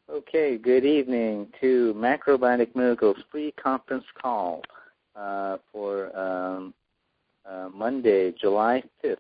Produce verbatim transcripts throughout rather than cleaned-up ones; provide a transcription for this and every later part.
Okay, good evening to Macrobiotic Miracles free conference call uh, for um, uh, Monday, July fifth,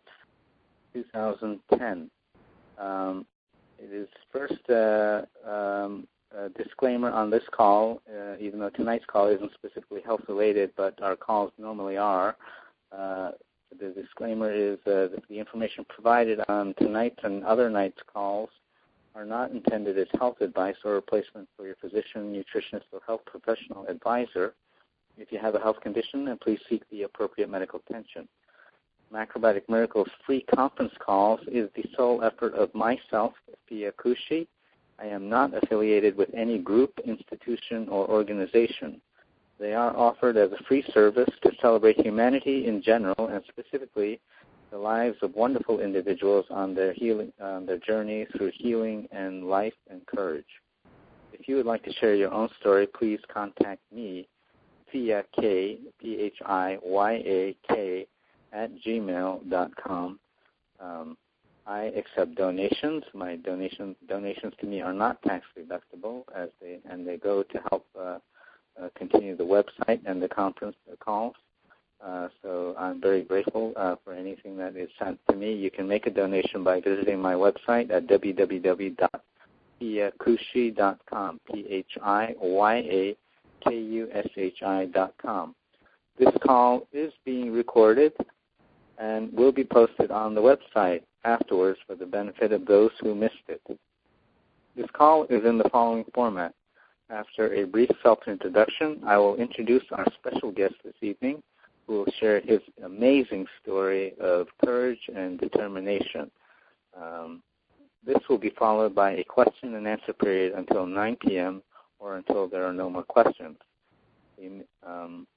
twenty ten. Um, it is first uh, um, a disclaimer on this call, uh, even though tonight's call isn't specifically health-related, but our calls normally are. Uh, the disclaimer is uh, that the information provided on tonight's and other nights' calls are not intended as health advice or replacement for your physician, nutritionist, or health professional advisor. If you have a health condition, then please seek the appropriate medical attention. Macrobiotic Miracles free conference calls is the sole effort of myself, Pia Kushi. I am not affiliated with any group, institution, or organization. They are offered as a free service to celebrate humanity in general and specifically the lives of wonderful individuals on their healing, on their journey through healing and life and courage. If you would like to share your own story, please contact me, Pia K, P H I Y A K, at gmail dot com. Um, I accept donations. My donation, donations to me are not tax deductible, as they and they go to help uh, uh, continue the website and the conference calls. Uh, so I'm very grateful uh, for anything that is sent to me. You can make a donation by visiting my website at w w w dot pia kushi dot com, P H I Y A K U S H I dot com. This call is being recorded and will be posted on the website afterwards for the benefit of those who missed it. This call is in the following format. After a brief self-introduction, I will introduce our special guest this evening, who will share his amazing story of courage and determination. Um, this will be followed by a question and answer period until nine p.m. or until there are no more questions. Um,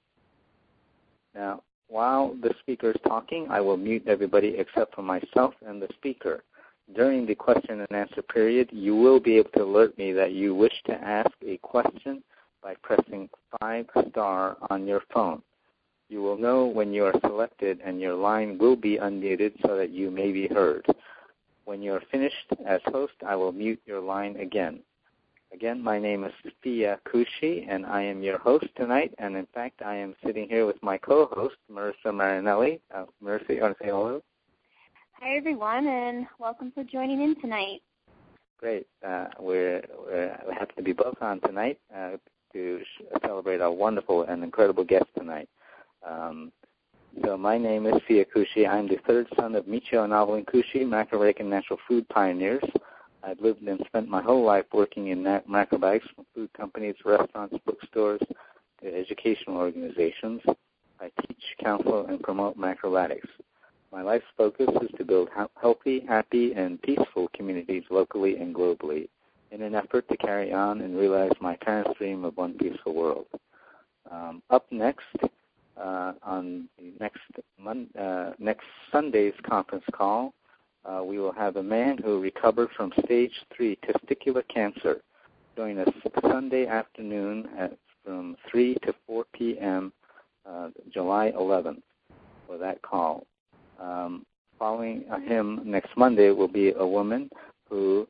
now, while the speaker is talking, I will mute everybody except for myself and the speaker. During the question and answer period, you will be able to alert me that you wish to ask a question by pressing five star on your phone. You will know when you are selected and your line will be unmuted so that you may be heard. When you are finished as host, I will mute your line again. Again, my name is Pia Kushi, and I am your host tonight. And in fact, I am sitting here with my co-host, Marissa Marinelli. Uh, Marissa, you want to say hello? Hi, everyone, and welcome for joining in tonight. Great. Uh, we're, we're we happen to be both on tonight uh, to sh- celebrate our wonderful and incredible guest tonight. Um, so my name is Pia Kushi. I'm the third son of Michio and Evelyn Kushi, macrobiotic and natural food pioneers. I've lived and spent my whole life working in na- macrobiotics from food companies, restaurants, bookstores, to educational organizations. I teach, counsel, and promote macrobiotics. My life's focus is to build ha- healthy, happy, and peaceful communities locally and globally in an effort to carry on and realize my parents' dream of one peaceful world. Um, up next, Uh, on the next mon- uh, next Sunday's conference call, uh, we will have a man who recovered from stage three testicular cancer. Join us Sunday afternoon at from three to four p.m. Uh, July eleventh for that call. Um, following him next Monday will be a woman who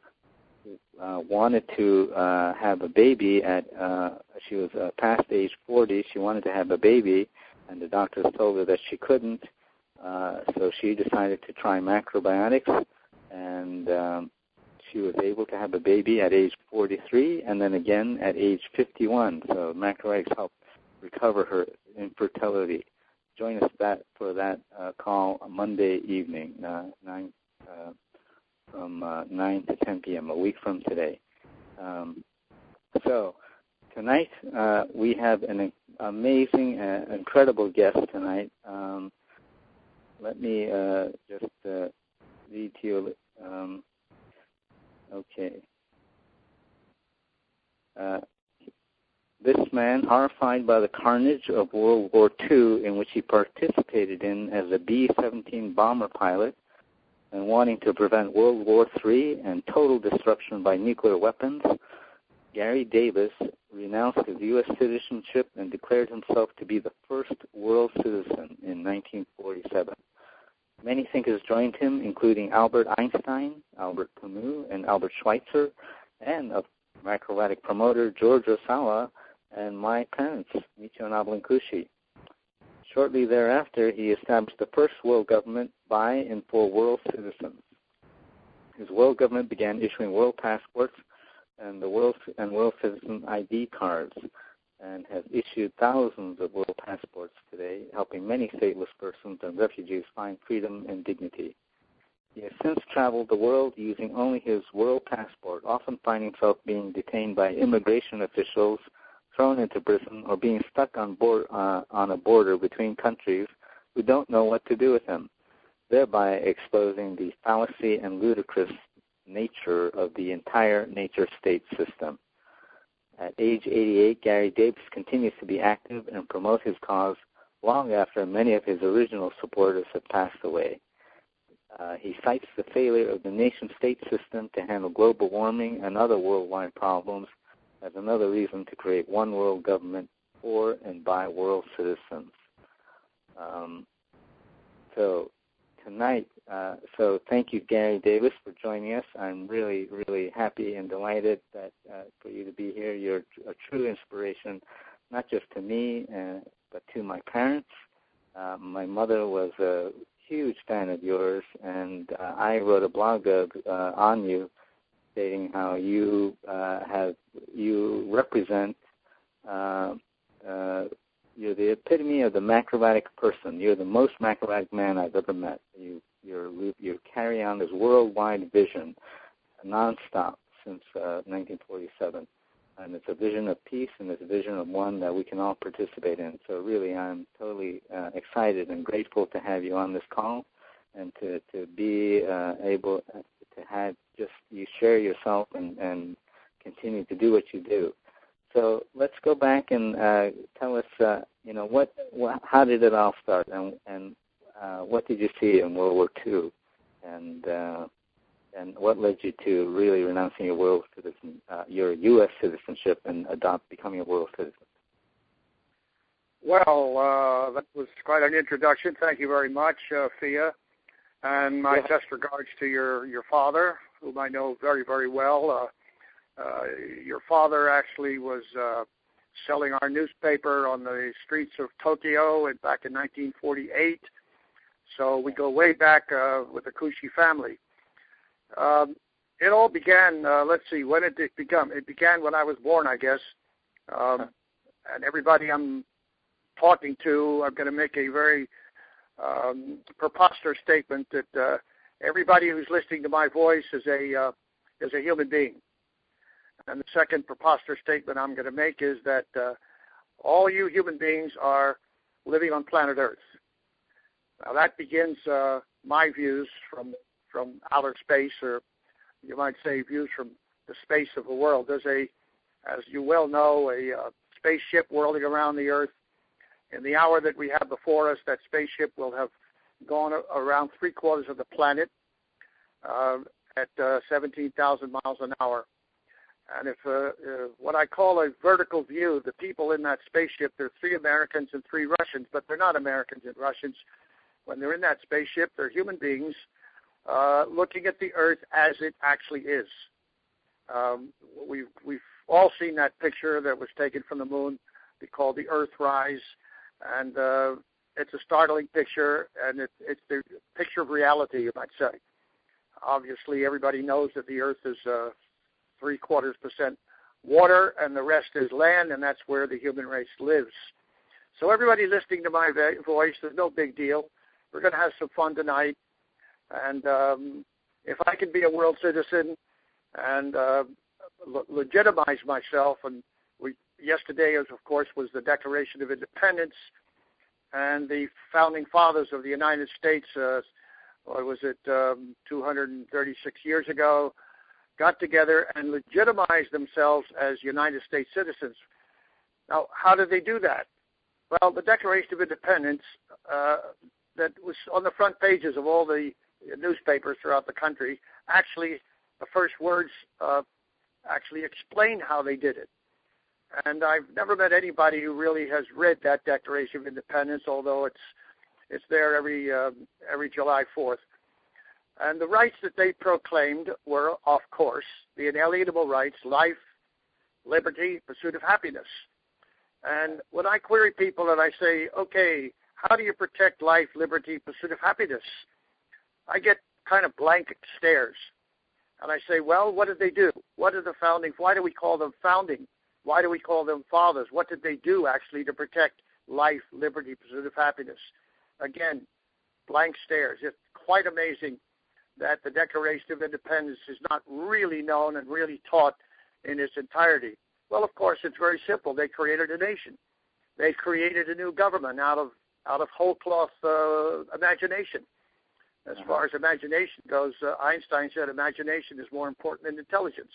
uh, wanted to uh, have a baby at. Uh, she was uh, past age forty. She wanted to have a baby. And the doctors told her that she couldn't, uh, so she decided to try macrobiotics, and um, she was able to have a baby at age forty-three, and then again at age fifty-one. So macrobiotics helped recover her infertility. Join us that for that uh, call Monday evening, uh, nine uh, from uh, nine to ten p.m. a week from today. Um, so. Tonight, uh, we have an amazing, uh, incredible guest tonight. Um, let me uh, just uh, read to you. Um, okay. Uh, this man, horrified by the carnage of World War Two, in which he participated in as a B seventeen bomber pilot, and wanting to prevent World War Three and total destruction by nuclear weapons, Gary Davis renounced his U S citizenship and declared himself to be the first world citizen in nineteen forty-seven. Many thinkers joined him, including Albert Einstein, Albert Camus, and Albert Schweitzer, and of Macrovatic promoter George Osawa, and my parents, Michio Nobunaga. Shortly thereafter, he established the first world government by and for world citizens. His world government began issuing world passports and the world and world citizen I D cards, and has issued thousands of world passports today, helping many stateless persons and refugees find freedom and dignity. He has since traveled the world using only his world passport, often finding himself being detained by immigration officials, thrown into prison, or being stuck on, board, uh, on a border between countries who don't know what to do with him, thereby exposing the fallacy and ludicrous nature of the entire nature-state system. At age eighty-eight, Gary Davis continues to be active and promote his cause long after many of his original supporters have passed away. Uh, he cites the failure of the nation-state system to handle global warming and other worldwide problems as another reason to create one world government for and by world citizens. Um, so tonight, uh, so thank you, Gary Davis, for joining us. I'm really, really happy and delighted that uh, for you to be here. You're a true inspiration, not just to me, uh, but to my parents. Uh, my mother was a huge fan of yours, and uh, I wrote a blog of, uh, on you, stating how you uh, have you represent. Uh, uh, you're the epitome of the macrovatic person. You're the most macrovatic man I've ever met. You you're, you carry on this worldwide vision, nonstop since uh, nineteen forty-seven, and it's a vision of peace, and it's a vision of one that we can all participate in. So really, I'm totally uh, excited and grateful to have you on this call, and to to be uh, able to have just you share yourself and, and continue to do what you do. So let's go back and uh, tell us, uh, you know, what, what, how did it all start, and, and uh, what did you see in World War Two, and uh, and what led you to really renouncing your world citizen, uh, your U S citizenship, and adopt becoming a world citizen? Well, uh, that was quite an introduction. Thank you very much, uh, Fia. And my yeah. best regards to your, your father, whom I know very, very well. Uh, uh, your father actually was uh, selling our newspaper on the streets of Tokyo in, back in nineteen forty-eight. So we go way back uh, with the Kushi family. Um, it all began, uh, let's see, when did it become? It began when I was born, I guess. Um, and everybody I'm talking to, I'm going to make a very um, preposterous statement that uh, everybody who's listening to my voice is a uh, is a human being. And the second preposterous statement I'm going to make is that uh, all you human beings are living on planet Earth. Now that begins uh, my views from from outer space, or you might say views from the space of the world. There's a, as you well know, a uh, spaceship whirling around the Earth. In the hour that we have before us, that spaceship will have gone around three quarters of the planet uh, at uh, seventeen thousand miles an hour. And if uh, uh, what I call a vertical view, the people in that spaceship, there are three Americans and three Russians, but they're not Americans and Russians. When they're in that spaceship, they're human beings uh, looking at the Earth as it actually is. Um, we've, we've all seen that picture that was taken from the moon, called the Earthrise. And uh, it's a startling picture, and it, it's the picture of reality, you might say. Obviously, everybody knows that the Earth is uh, three-quarters percent water, and the rest is land, and that's where the human race lives. So everybody listening to my voice, there's no big deal. We're going to have some fun tonight. And um, if I can be a world citizen and uh, le- legitimize myself, and we yesterday, as of course, was the Declaration of Independence, and the founding fathers of the United States, uh, what was it, um, two hundred thirty-six years ago, got together and legitimized themselves as United States citizens. Now, how did they do that? Well, the Declaration of Independence, uh, that was on the front pages of all the newspapers throughout the country, actually, the first words uh, actually explain how they did it. And I've never met anybody who really has read that Declaration of Independence, although it's it's there every um, every July fourth. And the rights that they proclaimed were, of course, the inalienable rights: life, liberty, pursuit of happiness. And when I query people and I say, okay, how do you protect life, liberty, pursuit of happiness? I get kind of blank stares. And I say, well, what did they do? What did the founding, why do we call them founding? Why do we call them fathers? What did they do actually to protect life, liberty, pursuit of happiness? Again, blank stares. It's quite amazing that the Declaration of Independence is not really known and really taught in its entirety. Well, of course, it's very simple. They created a nation. They created a new government out of out of whole cloth uh, imagination. As uh-huh. far as imagination goes, uh, Einstein said imagination is more important than intelligence.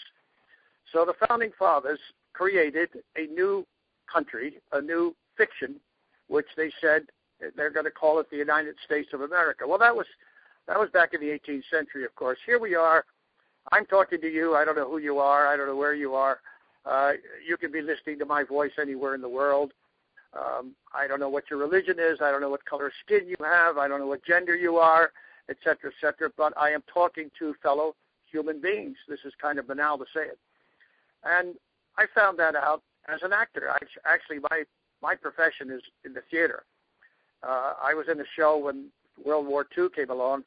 So the Founding Fathers created a new country, a new fiction, which they said they're going to call it the United States of America. Well, that was that was back in the eighteenth century, of course. Here we are. I'm talking to you. I don't know who you are. I don't know where you are. Uh, you can be listening to my voice anywhere in the world. Um, I don't know what your religion is. I don't know what color skin you have. I don't know what gender you are, et cetera, et cetera. But I am talking to fellow human beings. This is kind of banal to say it. And I found that out as an actor. I, actually, my, my profession is in the theater. Uh, I was in a show when World War Two came along,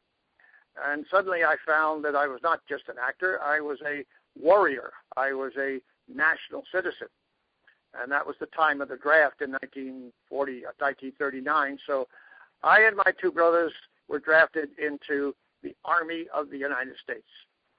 and suddenly I found that I was not just an actor. I was a warrior. I was a national citizen. And that was the time of the draft in nineteen forty, nineteen thirty-nine. So I and my two brothers were drafted into the Army of the United States.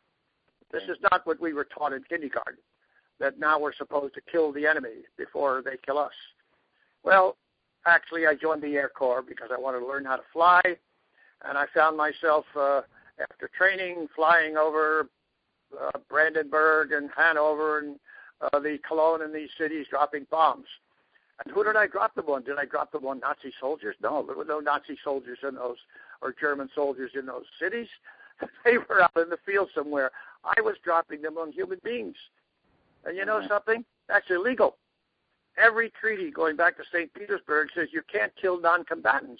This is not what we were taught in kindergarten, that now we're supposed to kill the enemy before they kill us. Well, actually, I joined the Air Corps because I wanted to learn how to fly, and I found myself, uh, after training, flying over uh, Brandenburg and Hanover and uh, the Cologne and these cities, dropping bombs. And who did I drop them on? Did I drop them on Nazi soldiers? No, there were no Nazi soldiers in those, or German soldiers in those cities. They were out in the field somewhere. I was dropping them on human beings. And you know mm-hmm. something? That's illegal. Every treaty going back to Saint Petersburg says you can't kill non-combatants.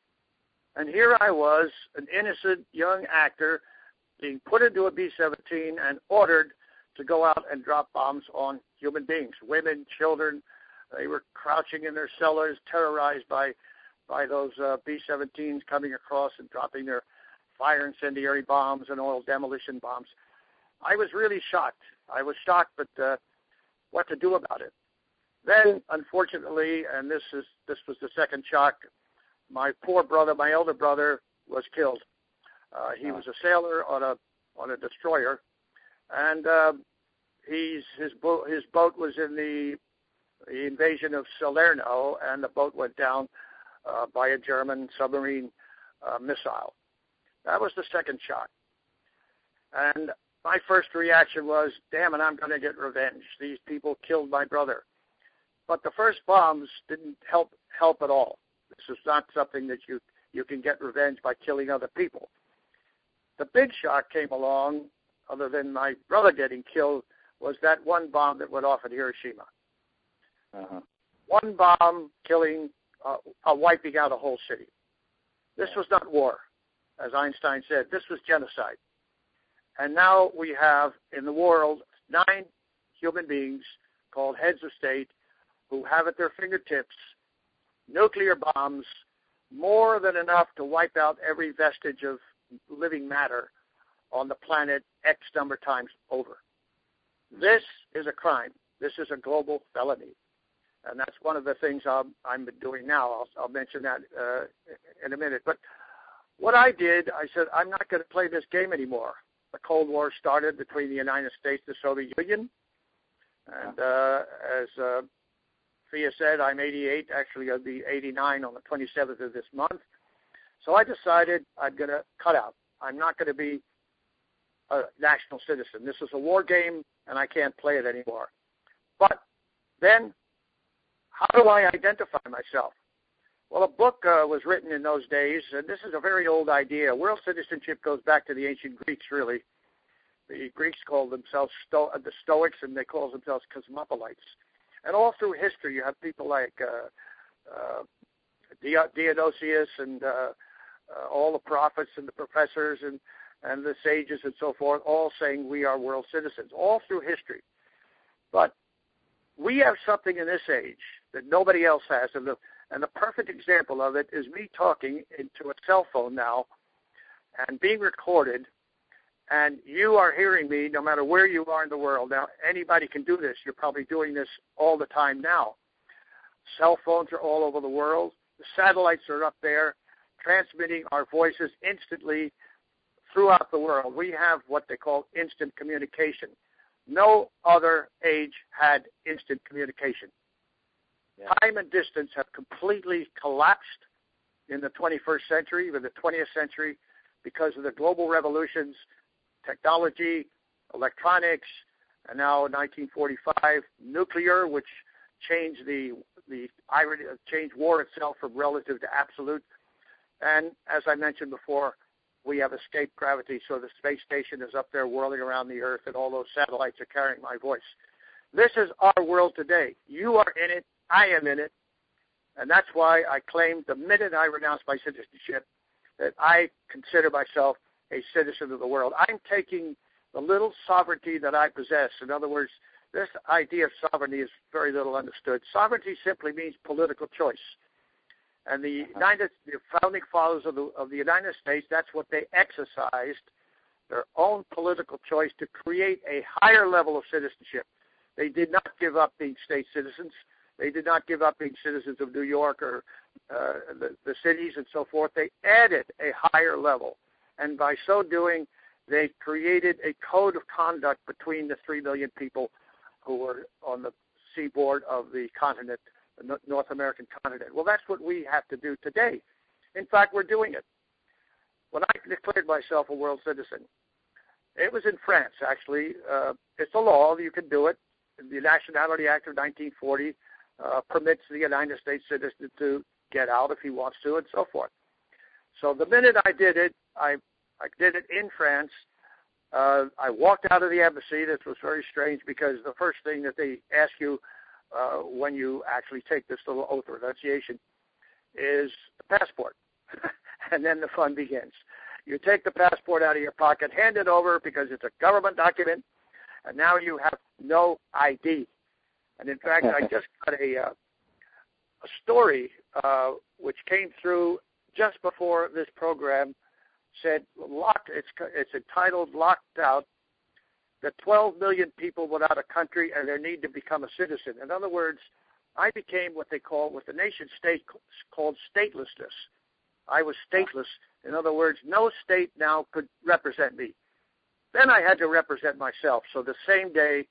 And here I was, an innocent young actor, being put into a B seventeen and ordered to go out and drop bombs on human beings, women, children. They were crouching in their cellars, terrorized by by those uh, B seventeens coming across and dropping their fire incendiary bombs and oil demolition bombs. I was really shocked. I was shocked, but uh, what to do about it? Then, unfortunately, and this is this was the second shock, my poor brother, my elder brother, was killed. Uh, he was a sailor on a on a destroyer, and uh, he's his boat his boat was in the, the invasion of Salerno, and the boat went down uh, by a German submarine uh, missile. That was the second shock, and my first reaction was, "Damn it, I'm going to get revenge. These people killed my brother." But the first bombs didn't help help at all. This is not something that you, you can get revenge by killing other people. The big shock came along, other than my brother getting killed, was that one bomb that went off at Hiroshima. Uh-huh. One bomb killing, uh, uh, wiping out a whole city. This was not war, as Einstein said. This was genocide. And now we have in the world nine human beings called heads of state who have at their fingertips nuclear bombs, more than enough to wipe out every vestige of living matter on the planet X number of times over. This is a crime. This is a global felony. And that's one of the things I'm, I'm doing now. I'll, I'll mention that uh, in a minute. But what I did, I said, I'm not going to play this game anymore. The Cold War started between the United States and the Soviet Union. And uh, as uh, Fia said, I'm eighty-eight. Actually, I'll be eighty-nine on the twenty-seventh of this month. So I decided I'm going to cut out. I'm not going to be a national citizen. This is a war game, and I can't play it anymore. But then, how do I identify myself? Well, a book uh, was written in those days, and this is a very old idea. World citizenship goes back to the ancient Greeks, really. The Greeks called themselves Sto- the Stoics, and they called themselves cosmopolites. And all through history, you have people like uh, uh, Dionysius and uh, uh, all the prophets and the professors and, and the sages and so forth, all saying we are world citizens, all through history. But we have something in this age that nobody else has, and the and the perfect example of it is me talking into a cell phone now and being recorded, and you are hearing me no matter where you are in the world. Now, anybody can do this. You're probably doing this all the time now. Cell phones are all over the world. The satellites are up there transmitting our voices instantly throughout the world. We have what they call instant communication. No other age had instant communication. Yeah. Time and distance have completely collapsed in the twenty-first century, or the twentieth century, because of the global revolutions, technology, electronics, and now in nineteen forty-five, nuclear, which changed the the irony, changed war itself from relative to absolute. And as I mentioned before, we have escaped gravity, so the space station is up there whirling around the Earth, and all those satellites are carrying my voice. This is our world today. You are in it. I am in it. And that's why I claimed the minute I renounced my citizenship that I consider myself a citizen of the world. I'm taking the little sovereignty that I possess. In other words, this idea of sovereignty is very little understood. Sovereignty simply means political choice. And the United, the founding fathers of the, of the United States, that's what they exercised, their own political choice to create a higher level of citizenship. They did not give up being state citizens. They did not give up being citizens of New York or uh, the, the cities and so forth. They added a higher level. And by so doing, they created a code of conduct between the three million people who were on the seaboard of the continent, the North American continent. Well, that's what we have to do today. In fact, we're doing it. When I declared myself a world citizen, it was in France, actually. Uh, it's a law. You can do it. The Nationality Act of nineteen forty uh, permits the United States citizen to get out if he wants to, and so forth. So the minute I did it, I, I did it in France. Uh, I walked out of the embassy. This was very strange because the first thing that they ask you uh, when you actually take this little oath of renunciation is the passport. And then the fun begins. You take the passport out of your pocket, hand it over because it's a government document, and now you have no I D. And in fact, I just got a, uh, a story uh, which came through just before this program. Said locked. It's it's entitled "Locked Out." The twelve million people without a country and their need to become a citizen. In other words, I became what they call, what the nation state called statelessness. I was stateless. In other words, no state now could represent me. Then I had to represent myself. So the same day,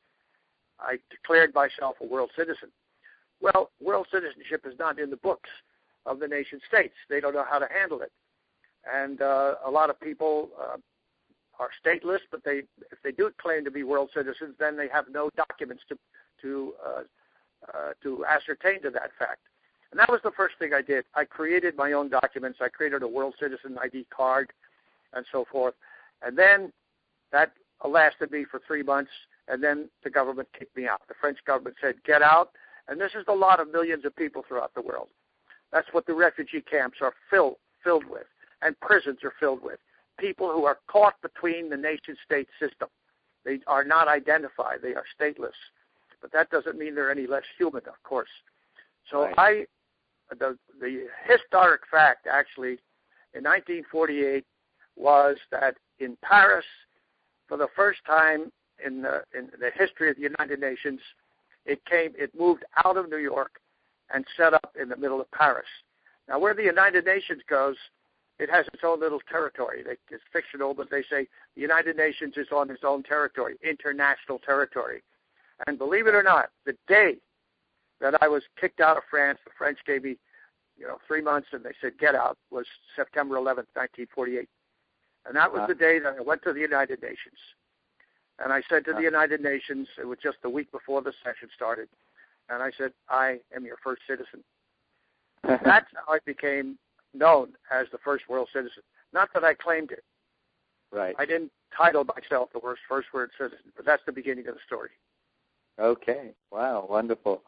I declared myself a world citizen. Well, world citizenship is not in the books of the nation states. They don't know how to handle it. And uh, a lot of people uh, are stateless, but they, if they do claim to be world citizens, then they have no documents to to uh, uh, to ascertain to that fact. And that was the first thing I did. I created my own documents. I created a world citizen I D card and so forth. And then that lasted me for three months, and then the government kicked me out. The French government said, get out. And this is a lot of millions of people throughout the world. That's what the refugee camps are filled filled with, and prisons are filled with. People who are caught between the nation-state system. They are not identified. They are stateless. But that doesn't mean they're any less human, of course. So right. I, the, the historic fact, actually, in nineteen forty-eight was that in Paris, for the first time in the, in the history of the United Nations, it came, it moved out of New York and set up in the middle of Paris. Now, where the United Nations goes, it has its own little territory. It's fictional, but they say the United Nations is on its own territory, international territory. And believe it or not, the day that I was kicked out of France, the French gave me, you know, three months, and they said, get out, was September eleventh, nineteen forty-eight. And that was uh-huh. the day that I went to the United Nations. And I said to uh-huh. the United Nations, it was just the week before the session started, and I said, I am your first citizen. That's how I became known as the first world citizen. Not that I claimed it. Right. I didn't title myself the worst first world citizen, but that's the beginning of the story. Okay. Wow. Wonderful.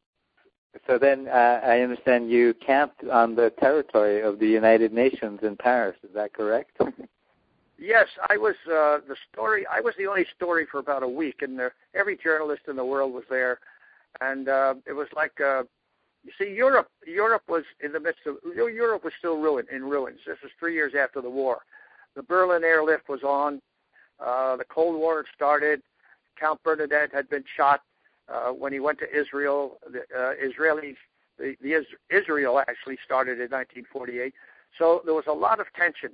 So then uh, I understand you camped on the territory of the United Nations in Paris. Is that correct? Yes, I was uh, the story. I was the only story for about a week, and there, every journalist in the world was there. And uh, it was like, uh, you see, Europe Europe was in the midst of, Europe was still ruin, in ruins. This was three years after the war. The Berlin airlift was on. Uh, the Cold War had started. Count Bernadette had been shot uh, when he went to Israel. The uh, Israelis, the, the Is- Israel actually started in nineteen forty-eight. So there was a lot of tension.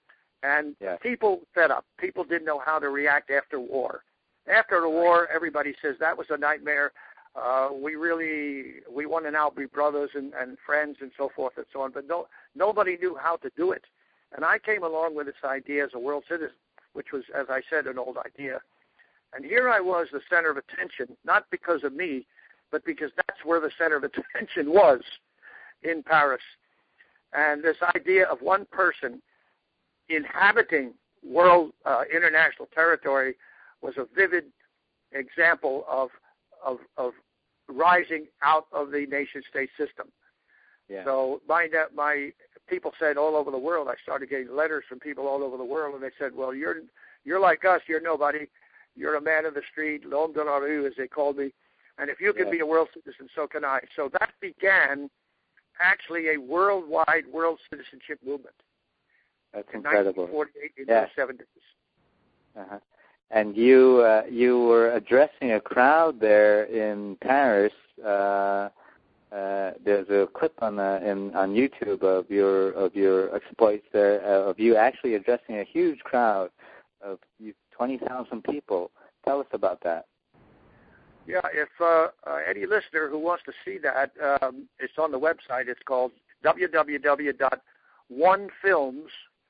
And yeah. people fed up. People didn't know how to react after war. After the war, everybody says that was a nightmare. Uh, we really, we want to now be brothers and, and friends and so forth and so on. But no, nobody knew how to do it. And I came along with this idea as a world citizen, which was, as I said, an old idea. And here I was, the center of attention, not because of me, but because that's where the center of attention was, in Paris. And this idea of one person inhabiting world, uh, international territory was a vivid example of, of, of rising out of the nation-state system. Yeah. So my, my people said all over the world, I started getting letters from people all over the world, and they said, well, you're you're like us, you're nobody. You're a man of the street, l'homme de la rue, as they called me. And if you can yeah. be a world citizen, so can I. So that began actually a worldwide world citizenship movement. That's in incredible. nineteen forty-eight into yeah. the seventies. Uh-huh. And you uh, you were addressing a crowd there in Paris. Uh, uh, there's a clip on uh, in, on YouTube of your of your exploits there, uh, of you actually addressing a huge crowd of twenty thousand people. Tell us about that. Yeah, if uh, uh, any listener who wants to see that, um, it's on the website. It's called w w w dot one films,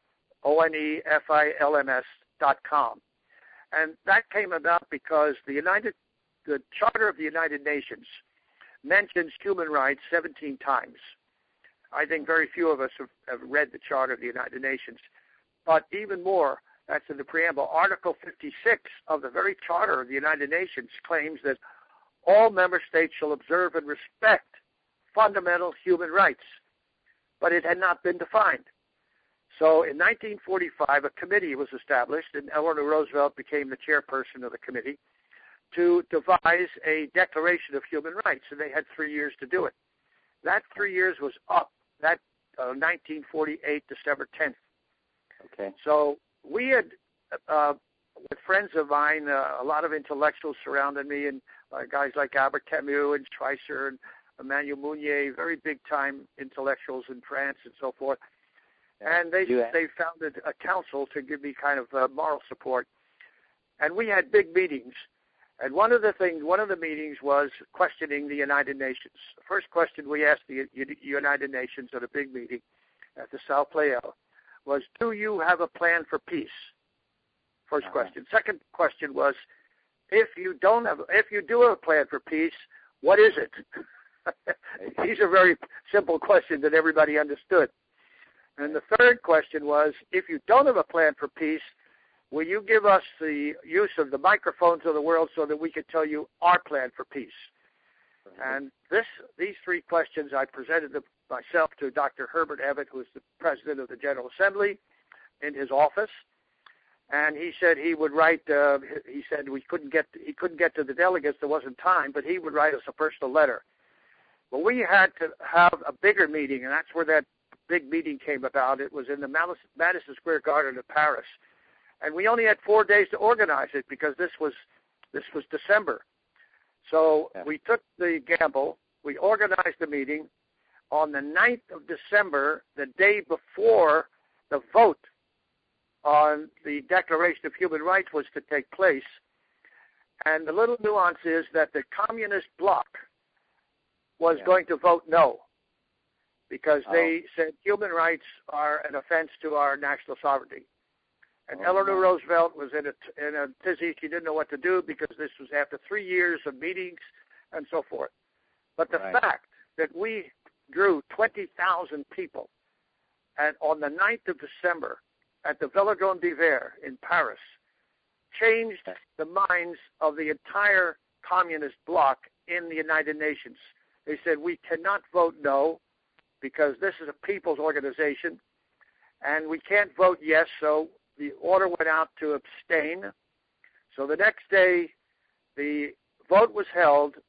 O N E F I L M S dot com. And that came about because the United, the Charter of the United Nations mentions human rights seventeen times. I think very few of us have, have read the Charter of the United Nations. But even more, that's in the preamble. Article fifty-six of the very Charter of the United Nations claims that all member states shall observe and respect fundamental human rights. But it had not been defined. So in nineteen forty-five, a committee was established, and Eleanor Roosevelt became the chairperson of the committee, to devise a Declaration of Human Rights, and they had three years to do it. That three years was up, that uh, nineteen forty-eight, December tenth. Okay. So we had, uh, with friends of mine, uh, a lot of intellectuals surrounded me, and uh, guys like Albert Camus and Schweitzer and Emmanuel Mounier, very big-time intellectuals in France and so forth. And they You, they founded a council to give me kind of uh, moral support. And we had big meetings. And one of the things, one of the meetings was questioning the United Nations. The first question we asked the United Nations at a big meeting at the South Playa was, do you have a plan for peace? First uh-huh. question. Second question was, if you don't have, if you do have a plan for peace, what is it? These are very simple questions that everybody understood. And the third question was, if you don't have a plan for peace, will you give us the use of the microphones of the world so that we can tell you our plan for peace? Mm-hmm. And this, these three questions I presented to myself to Doctor Herbert Evatt, who is the president of the General Assembly, in his office. And he said he would write. Uh, he said we couldn't get he couldn't get to the delegates. There wasn't time, but he would write us a personal letter. Well, we had to have a bigger meeting, and that's where that big meeting came about. It was in the Madison Square Garden of Paris, and we only had four days to organize it because this was this was December. So yeah. we took the gamble. We organized the meeting on the ninth of December, the day before the vote on the Declaration of Human Rights was to take place. And the little nuance is that the communist bloc was yeah. going to vote no, because oh. they said human rights are an offense to our national sovereignty. And oh, Eleanor no. Roosevelt was in a, in a tizzy. She didn't know what to do because this was after three years of meetings and so forth. But the right. fact that we drew twenty thousand people and on the ninth of December at the Velodrome d'Hiver in Paris changed the minds of the entire communist bloc in the United Nations. They said, we cannot vote no because this is a people's organization, and we can't vote yes, so the order went out to abstain. So the next day, the vote was held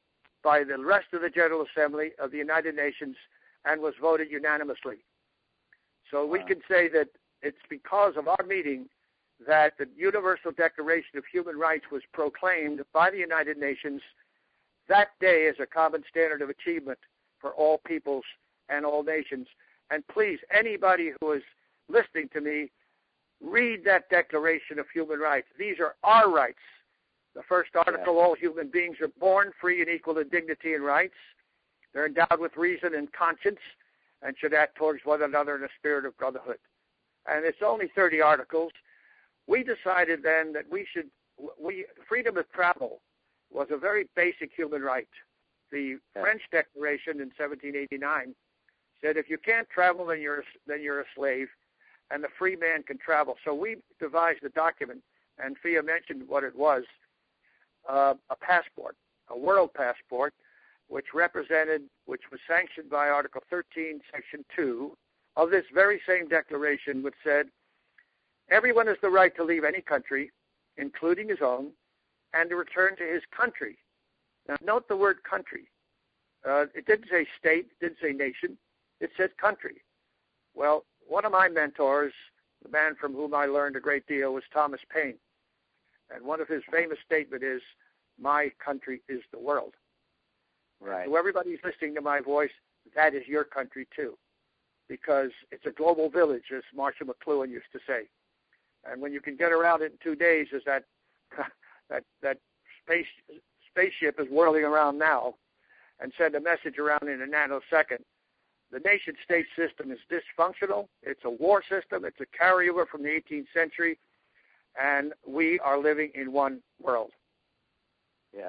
by the rest of the General Assembly of the United Nations and was voted unanimously. So we Wow. can say that it's because of our meeting that the Universal Declaration of Human Rights was proclaimed by the United Nations that day as a common standard of achievement for all peoples and all nations. And please, anybody who is listening to me, read that Declaration of Human Rights. These are our rights. The first article, yeah. all human beings are born free and equal in dignity and rights. They're endowed with reason and conscience and should act towards one another in a spirit of brotherhood. And it's only thirty articles. We decided then that we should, we freedom of travel was a very basic human right. The yeah. French Declaration in seventeen eighty-nine said if you can't travel, then you're, then you're a slave, and the free man can travel. So we devised a document, and Fia mentioned what it was, uh, a passport, a world passport, which represented, which was sanctioned by Article thirteen, Section two of this very same declaration, which said, everyone has the right to leave any country, including his own, and to return to his country. Now, note the word country. Uh, it didn't say state, it didn't say nation, it said country. Well, one of my mentors, the man from whom I learned a great deal, was Thomas Paine. And one of his famous statements is, my country is the world. Right. So everybody's listening to my voice, that is your country too, because it's a global village, as Marshall McLuhan used to say. And when you can get around it in two days, as that that that space spaceship is whirling around now, and send a message around in a nanosecond, the nation-state system is dysfunctional. It's a war system. It's a carryover from the eighteenth century, and we are living in one world. Yeah.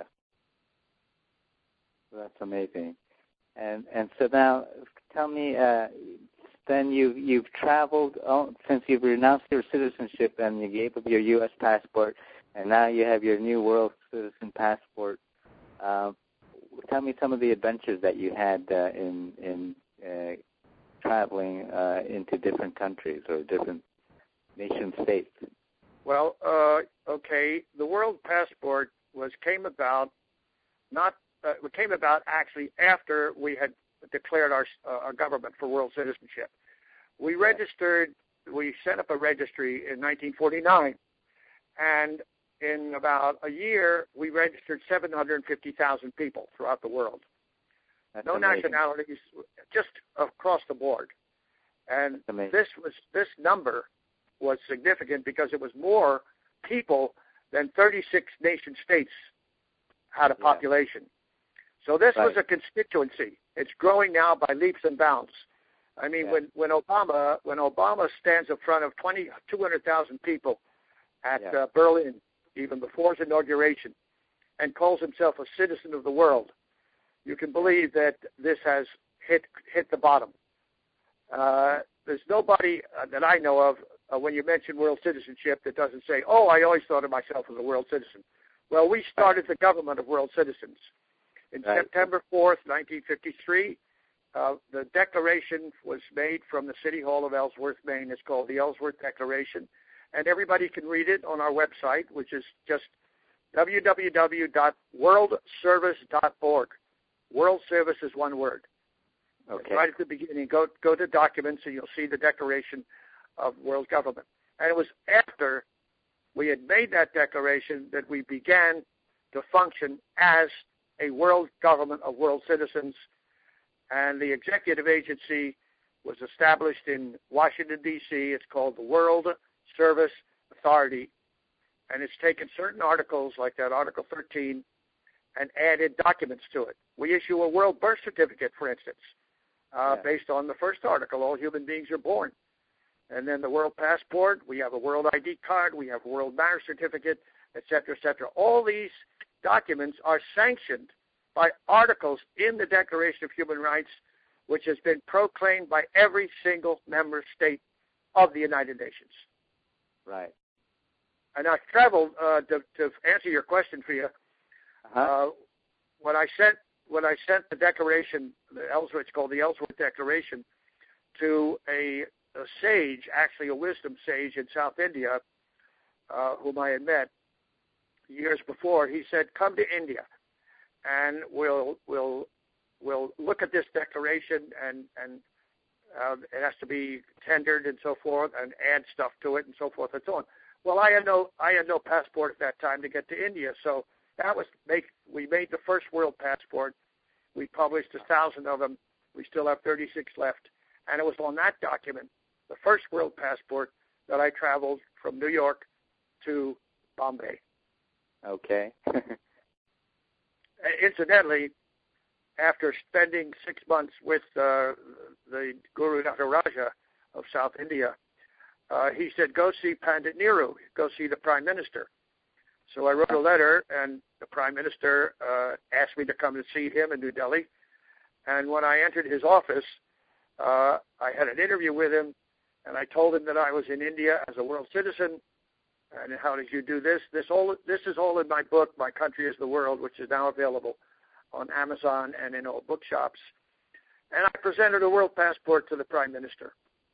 That's amazing. And and so now, tell me, uh, then you've, you've traveled, oh, since you've renounced your citizenship and you gave up your U S passport, and now you have your new world citizen passport. Uh, tell me some of the adventures that you had uh, in, in uh, traveling uh, into different countries or different nation states. Well, uh, okay, the world passport was came about not uh, it came about actually after we had declared our uh, our government for world citizenship. We registered, we set up a registry in nineteen forty-nine, and in about a year, we registered seven hundred fifty thousand people throughout the world. That's no amazing. nationalities, just across the board. And this was this number was significant because it was more people than thirty-six nation states had a population. Yeah. So this right. was a constituency. It's growing now by leaps and bounds. I mean, yeah. when, when Obama when Obama stands in front of two hundred thousand people at yeah. uh, Berlin, even before his inauguration, and calls himself a citizen of the world, you can believe that this has hit hit the bottom. Uh, there's nobody uh, that I know of, uh, when you mention world citizenship, that doesn't say, oh, I always thought of myself as a world citizen. Well, we started the government of world citizens. In right. September fourth, nineteen fifty-three, uh, the declaration was made from the City Hall of Ellsworth, Maine. It's called the Ellsworth Declaration. And everybody can read it on our website, which is just w w w dot world service dot org. World Service is one word. Okay. Right at the beginning, go go to documents and you'll see the Declaration of World Government. And it was after we had made that declaration that we began to function as a world government of world citizens. And the executive agency was established in Washington, D C It's called the World Service Authority. And it's taken certain articles, like that Article thirteen, and added documents to it. We issue a world birth certificate, for instance, uh, yeah. based on the first article, all human beings are born. And then the world passport, we have a world I D card, we have a world marriage certificate, et cetera, et cetera. All these documents are sanctioned by articles in the Declaration of Human Rights, which has been proclaimed by every single member state of the United Nations. Right. And I've traveled, uh, to, to answer your question for you, uh-huh. uh, when I sent when I sent the declaration, the Ellsworth, it's called the Ellsworth Declaration, to a, a sage, actually a wisdom sage in South India, uh, whom I had met years before, he said, come to India and we'll we'll we'll look at this declaration, and and uh, it has to be tendered and so forth, and add stuff to it and so forth and so on. Well, I had no I had no passport at that time to get to India, so that was make we made the first world passport. We published a thousand of them. We still have thirty-six left, and it was on that document, the first world passport, that I traveled from New York to Bombay. Okay. Incidentally, after spending six months with uh, the Guru Nataraja of South India, uh, he said, go see Pandit Nehru, go see the Prime Minister. So I wrote a letter, and the Prime Minister uh, asked me to come and see him in New Delhi. And when I entered his office, uh, I had an interview with him, and I told him that I was in India as a world citizen. And how did you do this? This all this is all in my book, My Country is the World, which is now available on Amazon and in all bookshops. And I presented a world passport to the Prime Minister.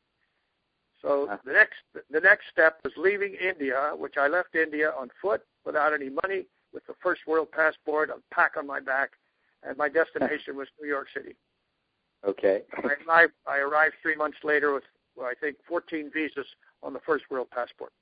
So uh-huh. the next the next step was leaving India, which I left India on foot without any money, with the first world passport, a pack on my back, and my destination was New York City. Okay. I arrived, I arrived three months later with, well, I think, fourteen visas on the first world passport.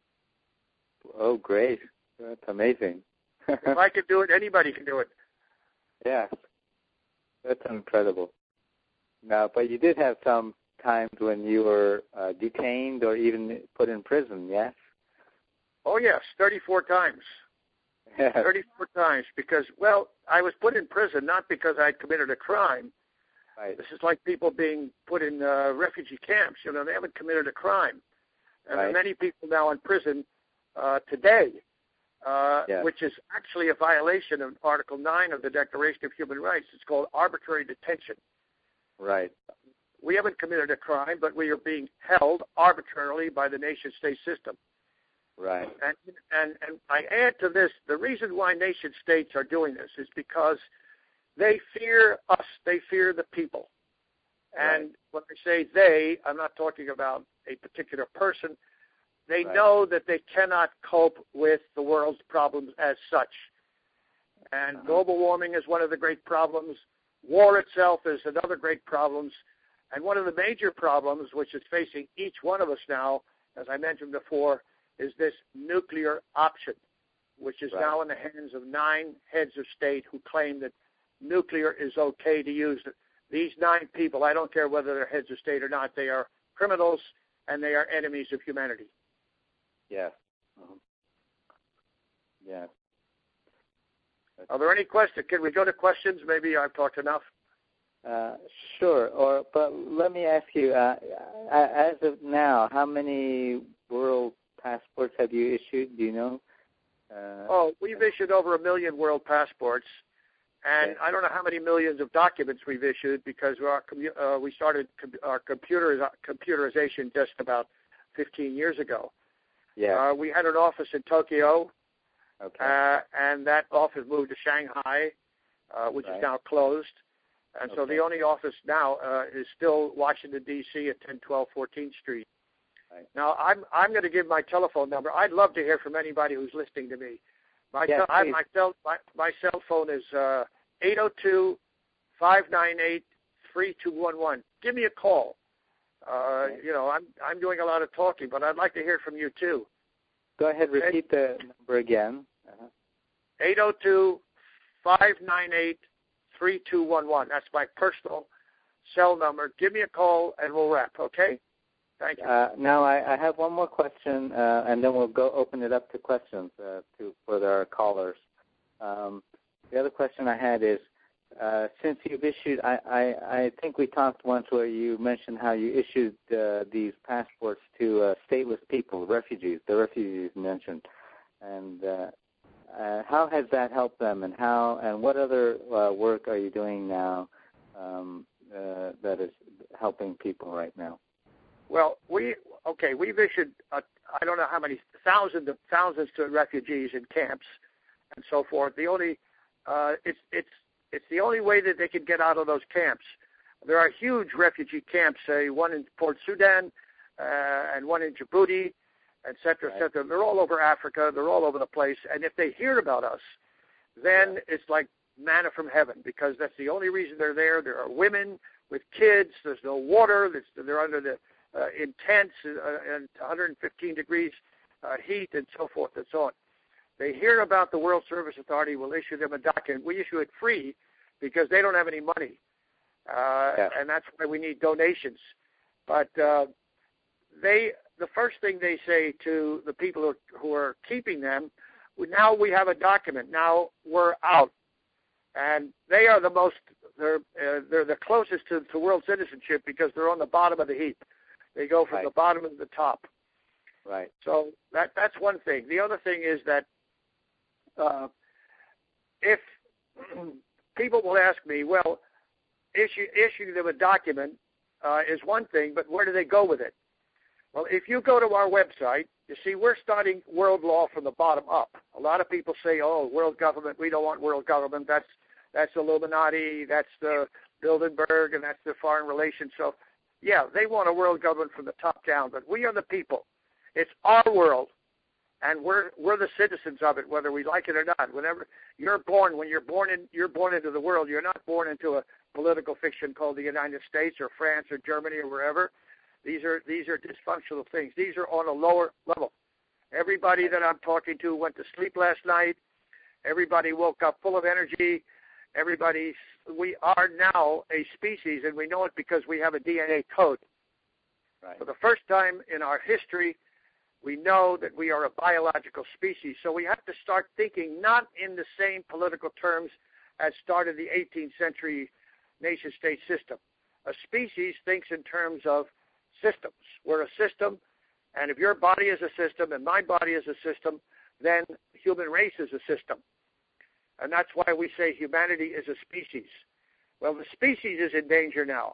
Oh, great. That's amazing. If I could do it, anybody can do it. Yeah. That's incredible. Now, but you did have some times when you were uh, detained or even put in prison, yes? Oh, yes, thirty-four times. Yes. thirty-four times because, well, I was put in prison not because I had committed a crime. Right. This is like people being put in uh, refugee camps. You know, they haven't committed a crime. And right. there are many people now in prison uh, today, uh, yes. which is actually a violation of Article nine of the Declaration of Human Rights. It's called arbitrary detention. Right. We haven't committed a crime, but we are being held arbitrarily by the nation-state system. Right. And, and and I add to this, the reason why nation states are doing this is because they fear us. They fear the people. And right. when I say they, I'm not talking about a particular person. They right. know that they cannot cope with the world's problems as such. And uh-huh. global warming is one of the great problems. War itself is another great problem. And one of the major problems, which is facing each one of us now, as I mentioned before, is this nuclear option, which is right. now in the hands of nine heads of state who claim that nuclear is okay to use. These nine people, I don't care whether they're heads of state or not, they are criminals and they are enemies of humanity. Yes. Uh-huh. Yes. Are there any questions? Can we go to questions? Maybe I've talked enough. Uh, sure. Or, but let me ask you, uh, as of now, how many world passports have you issued? Do you know? Uh, oh, we've issued over a million world passports, and okay. I don't know how many millions of documents we've issued because our, uh, we started our computer, computerization just about fifteen years ago. Yeah. Uh, we had an office in Tokyo, okay. uh, and that office moved to Shanghai, uh, which right. is now closed. And okay. so the only office now uh, is still Washington, D C at ten twelve fourteenth Street. Right. Now, I'm I'm going to give my telephone number. I'd love to hear from anybody who's listening to me. My yes, tel- I, my, cell, my, my cell phone is uh, eight oh two, five nine eight, three two one one. Give me a call. Uh, okay. You know, I'm I'm doing a lot of talking, but I'd like to hear from you, too. Go ahead, repeat the number again. Uh-huh. eight oh two, five nine eight, three two one one. That's my personal cell number. Give me a call, and we'll wrap, okay? Thank you. Uh, now, I, I have one more question, uh, and then we'll go open it up to questions uh, to for our callers. Um, the other question I had is, uh, since you've issued, I, I, I think we talked once where you mentioned how you issued uh, these passports to uh, stateless people, refugees, the refugees mentioned, and uh, uh, how has that helped them, and how and what other uh, work are you doing now um, uh, that is helping people right now? Well, we okay. We've issued uh, I don't know how many thousands of thousands to refugees in camps and so forth. The only uh, it's it's it's the only way that they can get out of those camps. There are huge refugee camps, say one in Port Sudan uh, and one in Djibouti, et cetera, et right. cetera. They're all over Africa. They're all over the place. And if they hear about us, then yeah. it's like manna from heaven, because that's the only reason they're there. There are women with kids. There's no water. They're under the uh, intense uh, and one hundred fifteen degrees uh, heat and so forth and so on. They hear about the World Service Authority. We'll issue them a document. We issue it free because they don't have any money, uh, yeah. and that's why we need donations. But uh, they, the first thing they say to the people who are, who are keeping them, now we have a document. Now we're out, and they are the most. They're uh, they're the closest to, to world citizenship because they're on the bottom of the heap. They go from right. the bottom to the top. Right. So that that's one thing. The other thing is that uh, if people will ask me, well, issue issue them a document uh, is one thing, but where do they go with it? Well, if you go to our website, you see we're starting world law from the bottom up. A lot of people say, oh, world government, we don't want world government. That's that's Illuminati, that's the Bilderberg, and that's the foreign relations. So, yeah, they want a world government from the top down, but we are the people. It's our world, and we're we're the citizens of it, whether we like it or not. Whenever you're born, when you're born in you're born into the world, you're not born into a political fiction called the United States or France or Germany or wherever. These are these are dysfunctional things. These are on a lower level. Everybody that I'm talking to went to sleep last night. Everybody woke up full of energy. Everybody, we are now a species, and we know it because we have a D N A code. Right. For the first time in our history, we know that we are a biological species. So we have to start thinking not in the same political terms as started the eighteenth century nation-state system. A species thinks in terms of systems. We're a system, and if your body is a system and my body is a system, then human race is a system. And that's why we say humanity is a species. Well, the species is in danger now.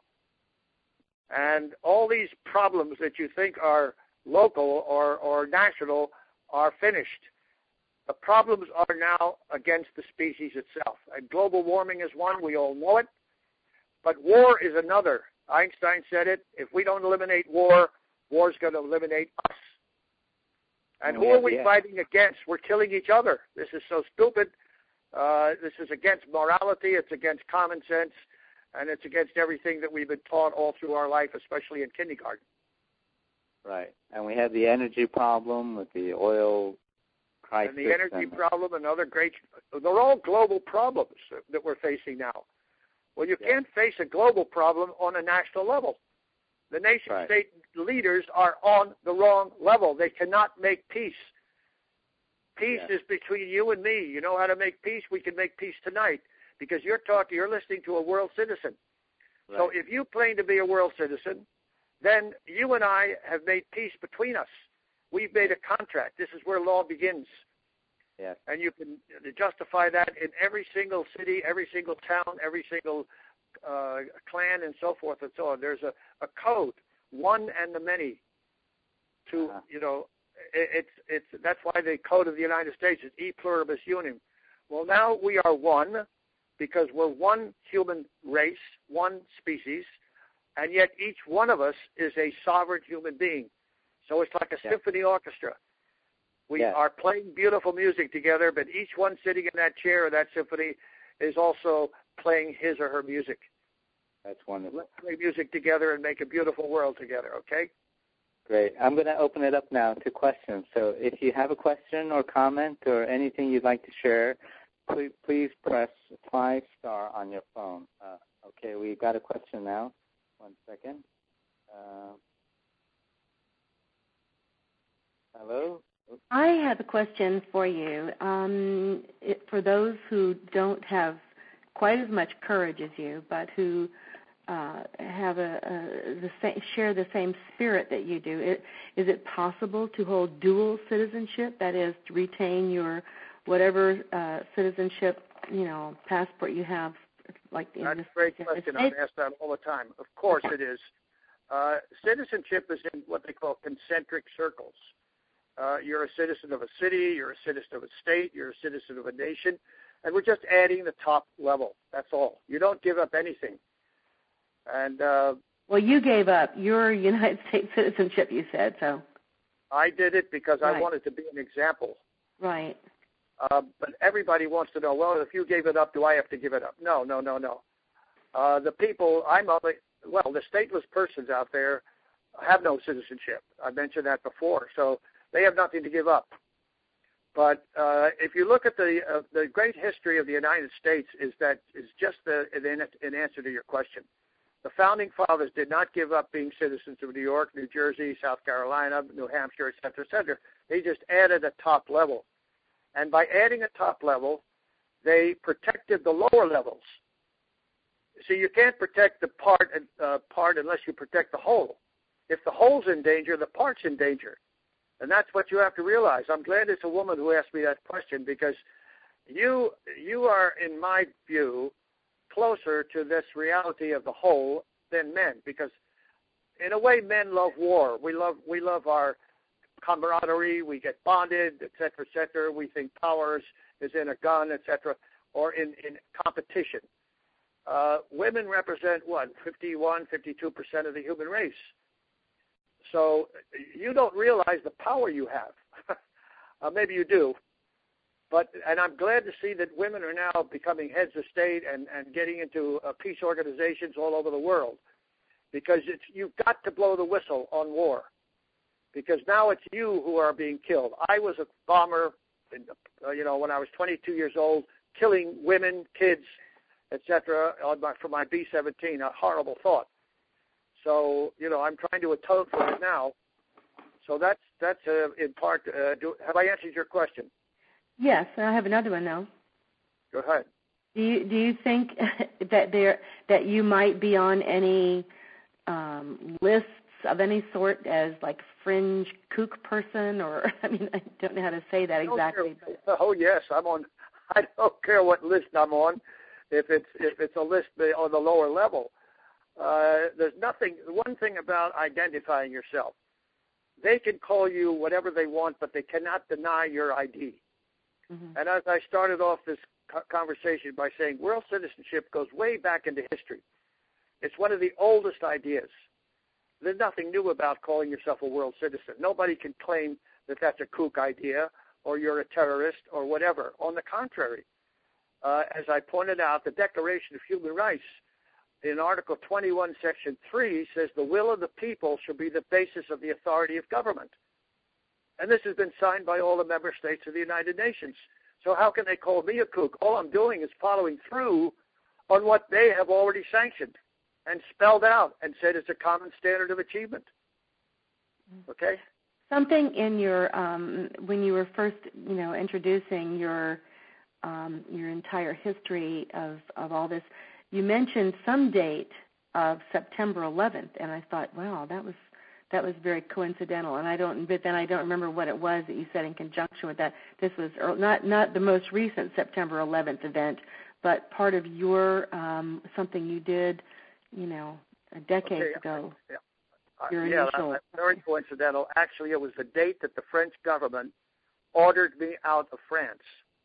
And all these problems that you think are local or, or national are finished. The problems are now against the species itself. And global warming is one, we all know it. But war is another. Einstein said it, if we don't eliminate war, war's going to eliminate us. And, and who are we fighting against? We're killing each other. This is so stupid. Uh, this is against morality. It's against common sense. And it's against everything that we've been taught all through our life, especially in kindergarten. Right. And we have the energy problem with the oil crisis. And the energy and problem and other great, they're all global problems that we're facing now. Well, you yeah. can't face a global problem on a national level. The nation-state right. leaders are on the wrong level. They cannot make peace. Peace yeah. is between you and me. You know how to make peace? We can make peace tonight because you're talking, you're listening to a world citizen. Right. So if you claim to be a world citizen, then you and I have made peace between us. We've made a contract. This is where law begins. Yes. And you can justify that in every single city, every single town, every single uh, clan, and so forth and so on. There's a, a code, one and the many. To uh-huh. you know, it, it's it's that's why the code of the United States is e pluribus unum. Well, now we are one because we're one human race, one species, and yet each one of us is a sovereign human being. So it's like a yeah. symphony orchestra. We yeah. are playing beautiful music together, but each one sitting in that chair or that symphony is also playing his or her music. That's wonderful. Let's play music together and make a beautiful world together, okay? Great. I'm going to open it up now to questions. So if you have a question or comment or anything you'd like to share, please, please press five star on your phone. Uh, okay, we've got a question now. One second. Uh, hello? I have a question for you. Um, it, for those who don't have quite as much courage as you, but who uh, have a, a the same, share the same spirit that you do, it, is it possible to hold dual citizenship? That is, to retain your whatever uh, citizenship, you know, passport you have, like in That's this, a great question. I'm asked that all the time. Of course, it is. Uh, citizenship is in what they call concentric circles. Uh, you're a citizen of a city, you're a citizen of a state, you're a citizen of a nation, and we're just adding the top level. That's all. You don't give up anything. And uh, well, you gave up your United States citizenship, you said, so. I did it because right. I wanted to be an example. Right. Uh, but everybody wants to know, well, if you gave it up, do I have to give it up? No, no, no, no. Uh, the people, I'm only, well, the stateless persons out there have no citizenship. I mentioned that before. So they have nothing to give up. But uh, if you look at the uh, the great history of the United States, is that is just the, in, in answer to your question. The founding fathers did not give up being citizens of New York, New Jersey, South Carolina, New Hampshire, et cetera, et cetera. They just added a top level. And by adding a top level, they protected the lower levels. So you can't protect the part, uh, part unless you protect the whole. If the whole's in danger, the part's in danger. And that's what you have to realize. I'm glad it's a woman who asked me that question, because you you are, in my view, closer to this reality of the whole than men, because in a way men love war. We love we love our camaraderie. We get bonded, et cetera, et cetera. We think power is in a gun, et cetera, or in, in competition. Uh, women represent, what, fifty-one, fifty-two percent of the human race. So you don't realize the power you have. uh, maybe you do. But and I'm glad to see that women are now becoming heads of state and, and getting into uh, peace organizations all over the world, because it's, you've got to blow the whistle on war, because now it's you who are being killed. I was a bomber, in, uh, you know, when I was twenty-two years old, killing women, kids, et cetera, on my, for my B seventeen, a horrible thought. So, you know, I'm trying to atone for it now. So that's, that's uh, in part, uh, do, have I answered your question? Yes, I have another one now. Go ahead. Do you, do you think that there that you might be on any um, lists of any sort as like fringe kook person, or I mean I don't know how to say that exactly. But. Oh yes, I'm on. I don't care what list I'm on. If it's if it's a list on the lower level, uh, there's nothing. One thing about identifying yourself, they can call you whatever they want, but they cannot deny your I D. Mm-hmm. And as I started off this conversation by saying world citizenship goes way back into history. It's one of the oldest ideas. There's nothing new about calling yourself a world citizen. Nobody can claim that that's a kook idea or you're a terrorist or whatever. On the contrary, uh, as I pointed out, the Declaration of Human Rights in Article twenty-one, Section three says the will of the people shall be the basis of the authority of government. And this has been signed by all the member states of the United Nations. So how can they call me a kook? All I'm doing is following through on what they have already sanctioned and spelled out and said it's a common standard of achievement. Okay? Something in your, um, when you were first, you know, introducing your um, your entire history of, of all this, you mentioned some date of September eleventh, and I thought, wow, that was That was very coincidental, and I don't. But then I don't remember what it was that you said in conjunction with that. This was not not the most recent September eleventh event, but part of your um, something you did, you know, a decade okay, ago. Yeah, your yeah initial. that's very coincidental. Actually, it was the date that the French government ordered me out of France.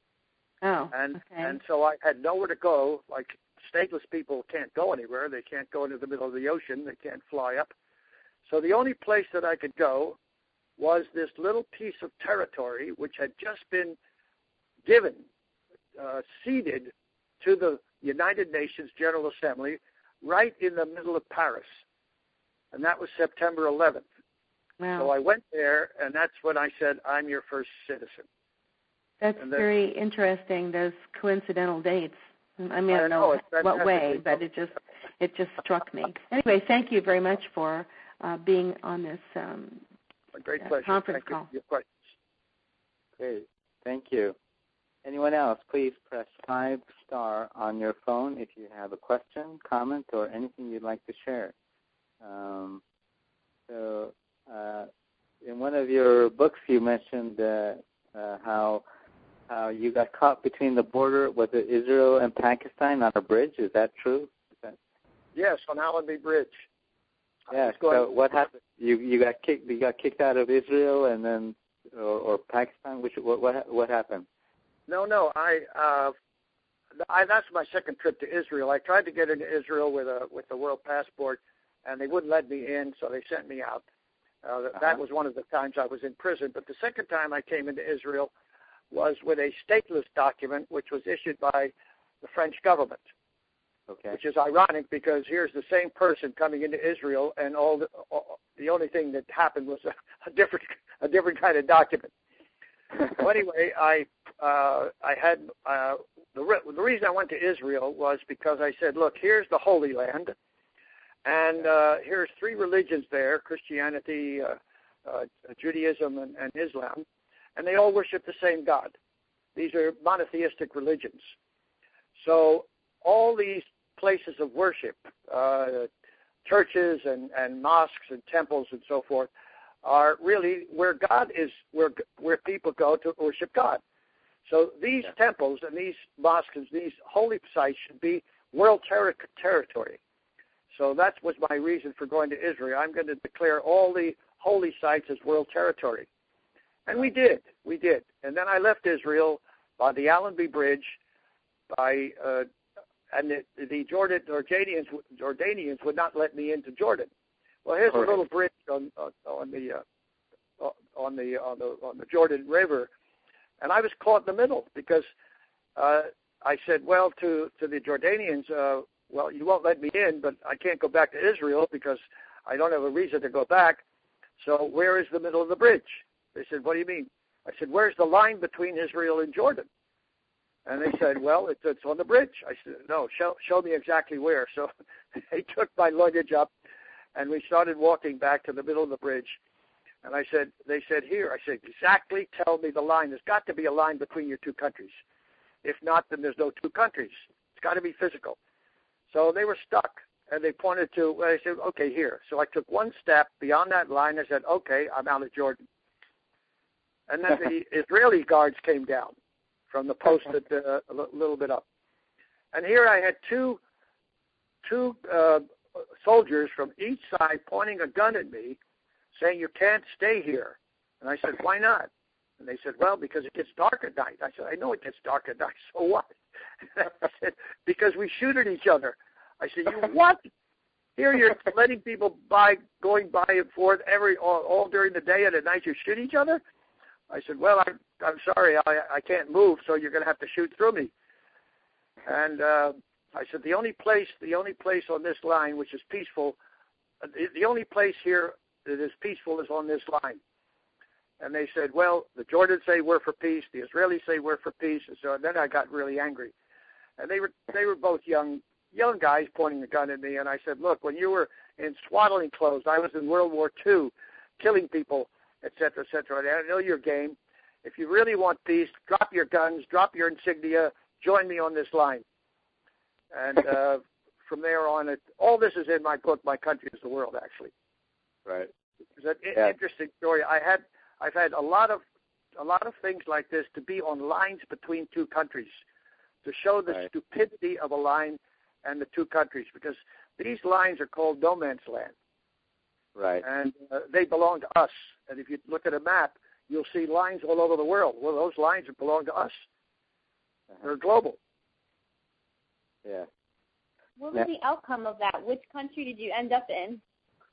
Oh, and okay. and so I had nowhere to go. Like stateless people can't go anywhere. They can't go into the middle of the ocean. They can't fly up. So the only place that I could go was this little piece of territory which had just been given, uh, ceded to the United Nations General Assembly right in the middle of Paris. And that was September eleventh. Wow. So I went there, and that's when I said, I'm your first citizen. That's then, very interesting, those coincidental dates. I mean, I don't know, know what way, but it just it just struck me. Anyway, thank you very much for Uh, being on this um, a great uh, pleasure. conference Thank call. You for your questions. Great. Thank you. Anyone else, please press five star on your phone if you have a question, comment, or anything you'd like to share. Um, so uh, in one of your books you mentioned uh, uh, how how you got caught between the border, was it Israel and Pakistan on a bridge? Is that true? Is that... Yes, on Allenby Bridge. Yeah. So what happened? You you got kicked. You got kicked out of Israel, and then or, or Pakistan. Which what what what happened? No, no. I, uh, I that's my second trip to Israel. I tried to get into Israel with a with a world passport, and they wouldn't let me in, so they sent me out. Uh, that, uh-huh. that was one of the times I was in prison. But the second time I came into Israel, was with a stateless document, which was issued by the French government. Okay. Which is ironic because here's the same person coming into Israel, and all the all, the only thing that happened was a, a different a different kind of document. So anyway, I uh, I had uh, the re- the reason I went to Israel was because I said, look, here's the Holy Land, and uh, here's three religions there: Christianity, uh, uh, Judaism, and, and Islam, and they all worship the same God. These are monotheistic religions. So all these places of worship, uh, churches and, and mosques and temples and so forth, are really where God is, where where people go to worship God. So these yeah. temples and these mosques, these holy sites should be world ter- territory. So that was my reason for going to Israel. I'm going to declare all the holy sites as world territory. And we did. We did. And then I left Israel by the Allenby Bridge by... Uh, And the, the Jordan, Jordanians, Jordanians would not let me into Jordan. Well, here's Correct. a little bridge on on, on the uh, on the on the on the Jordan River, and I was caught in the middle because uh, I said, well, to to the Jordanians, uh, well, you won't let me in, but I can't go back to Israel because I don't have a reason to go back. So where is the middle of the bridge? They said, what do you mean? I said, where's the line between Israel and Jordan? And they said, well, it's, it's on the bridge. I said, no, show, show me exactly where. So they took my luggage up, and we started walking back to the middle of the bridge. And I said, they said, here. I said, exactly tell me the line. There's got to be a line between your two countries. If not, then there's no two countries. It's got to be physical. So they were stuck, and they pointed to, well, I said, okay, here. So I took one step beyond that line. I said, okay, I'm out of Jordan. And then the Israeli guards came down from the post at, uh, a little bit up. And here I had two two uh, soldiers from each side pointing a gun at me, saying, you can't stay here. And I said, why not? And they said, well, because it gets dark at night. I said, I know it gets dark at night, so what? I said, because we shoot at each other. I said, you what? Here you're letting people by, going by and forth every all, all during the day, and at night you shoot each other? I said, well, I'm, I'm sorry, I, I can't move, so you're going to have to shoot through me. And uh, I said, the only place, the only place on this line which is peaceful, the, the only place here that is peaceful is on this line. And they said, well, the Jordans say we're for peace, the Israelis say we're for peace. And so then I got really angry. And they were they were both young young guys pointing the gun at me. And I said, look, when you were in swaddling clothes, I was in World War Two, killing people, et cetera, et cetera. I know your game. If you really want peace, drop your guns, drop your insignia, join me on this line. And uh, from there on, it, all this is in my book, My Country is the World, actually. Right. It's an yeah. interesting story. I had, I've had a lot of, a lot of things like this to be on lines between two countries, to show the right. stupidity of a line and the two countries, because these lines are called no man's land. Right. And uh, they belong to us. And if you look at a map, you'll see lines all over the world. Well, those lines belong to us. Uh-huh. They're global. Yeah. What was now, the outcome of that? Which country did you end up in?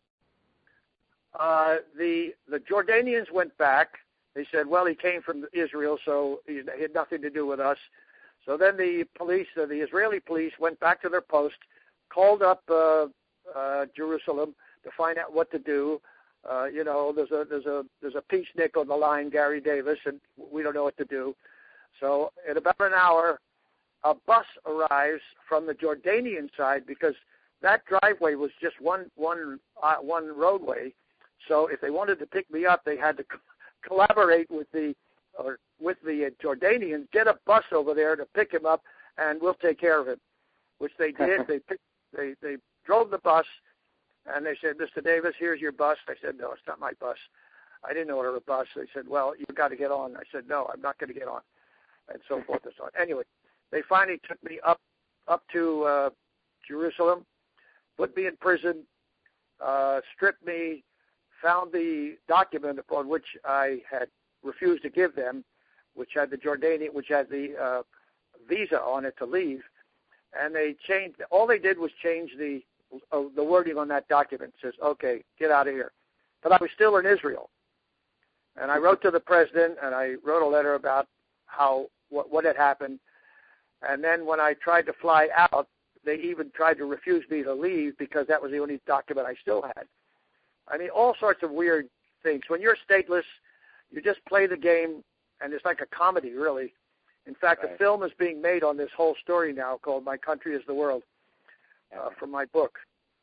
Uh, the the Jordanians went back. They said, well, he came from Israel, so he had nothing to do with us. So then the police, uh, the Israeli police, went back to their post, called up uh, uh, Jerusalem to find out what to do. Uh, you know, there's a there's a there's a peacenik on the line, Gary Davis, and we don't know what to do. So in about an hour, a bus arrives from the Jordanian side, because that driveway was just one one uh, one roadway. So if they wanted to pick me up, they had to co- collaborate with the or with the uh, Jordanians, get a bus over there to pick him up, and we'll take care of him. Which they did. they picked, they they drove the bus. And they said, Mister Davis, here's your bus. I said, no, it's not my bus. I didn't order a bus. They said, well, you've got to get on. I said, no, I'm not going to get on, and so forth and so on. Anyway, they finally took me up up to uh, Jerusalem, put me in prison, uh, stripped me, found the document upon which I had refused to give them, which had the Jordanian, which had the uh, visa on it to leave, and they changed. All they did was change the Uh, the wording on that document. Says, okay, get out of here. But I was still in Israel. And I wrote to the president, and I wrote a letter about how what, what had happened. And then when I tried to fly out, they even tried to refuse me to leave because that was the only document I still had. I mean, all sorts of weird things. When you're stateless, you just play the game, and it's like a comedy, really. In fact, right. a film is being made on this whole story now called My Country is the World, uh, from my book.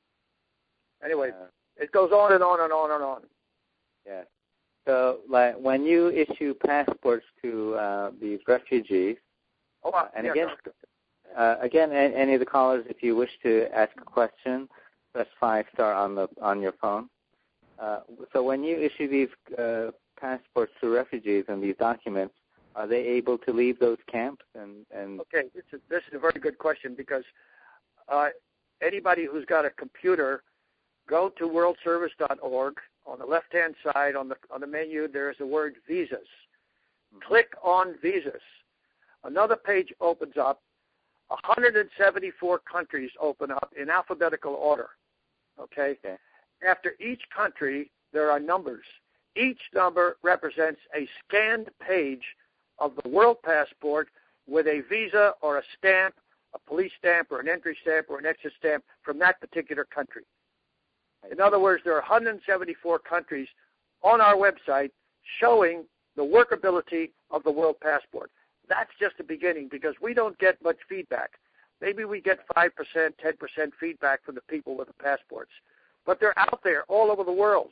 Anyway, uh, it goes on and on and on and on. Yeah. So, like, when you issue passports to uh, these refugees, oh, uh, and yeah, again, uh, again, any of the callers, if you wish to ask a question, press five star on the on your phone. Uh, so, when you issue these uh, passports to refugees and these documents, are they able to leave those camps? And, and okay, this is this is a very good question because uh, anybody who's got a computer, go to world service dot org. On the left-hand side, on the on the menu, there is the word visas. Mm-hmm. Click on visas. Another page opens up. one hundred seventy-four countries open up in alphabetical order. Okay? okay. After each country, there are numbers. Each number represents a scanned page of the world passport with a visa or a stamp, a police stamp or an entry stamp or an exit stamp from that particular country. In other words, there are one hundred seventy-four countries on our website showing the workability of the world passport. That's just the beginning because we don't get much feedback. Maybe we get five percent, ten percent feedback from the people with the passports. But they're out there all over the world.